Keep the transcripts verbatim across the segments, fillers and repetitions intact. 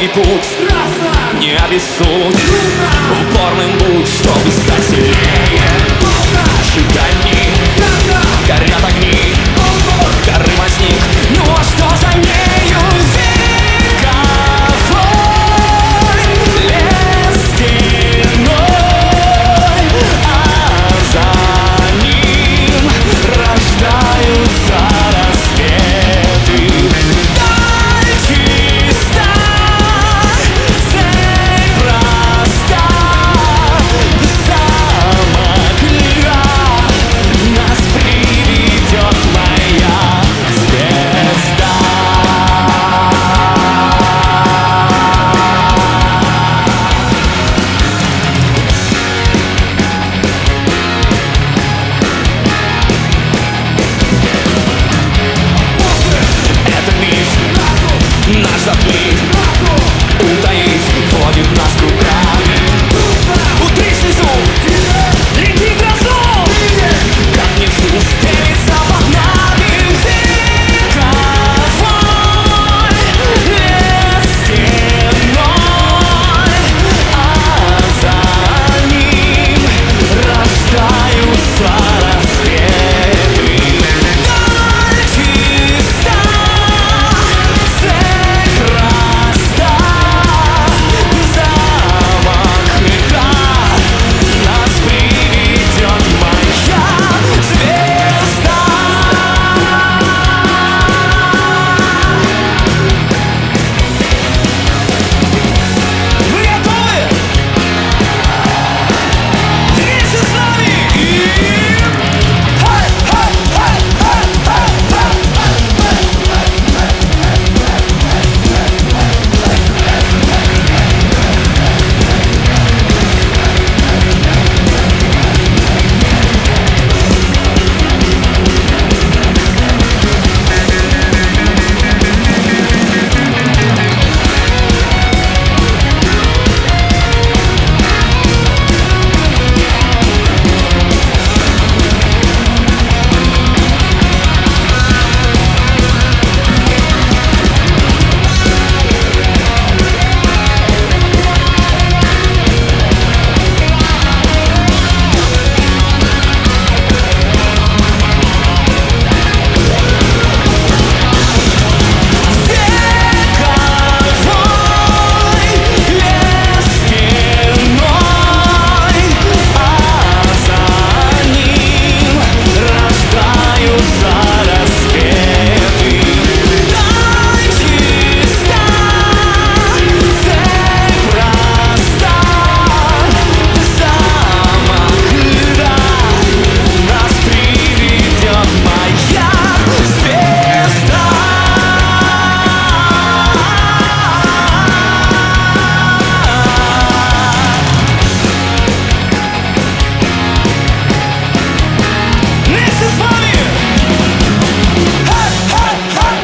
долгий путь, не обессудь, упорным будь, чтобы стать сильнее. Ожидай, горят огни, горы возник, ну а что за нею? Вековой лес стеной, а за ним рождаются рассветы. Даль чиста, цель проста, в замок льда нас приведет моя звезда. Это миф, наш затмив, утаив, вводит нас кругами. Утри слезу, лети грозу, как внизу стелится под нами. Вековой лес стеной, а за ним рождаются рассветы. Даль чиста, цель проста, в замок льда нас приведет моя звезда. Вы готовы? Вместе с нами! И... Хай, хай, хай, хай, хай, хай, вместе с вами! Хай, хай, хай!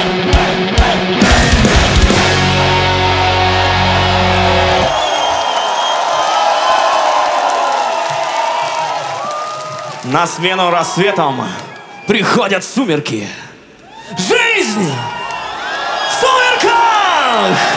На смену рассветом приходят сумерки. Жизнь в сумерках!